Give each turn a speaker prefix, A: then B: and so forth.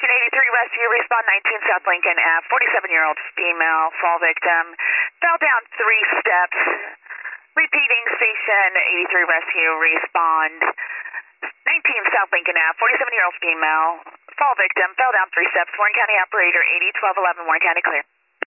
A: 83 Rescue, respond 19 South Lincoln Ave, 47-year-old female, fall victim, fell down 3 steps. Repeating, station 83 Rescue, respond 19 South Lincoln Ave, 47-year-old female, fall victim, fell down 3 steps. Warren County operator 801211, Warren County clear.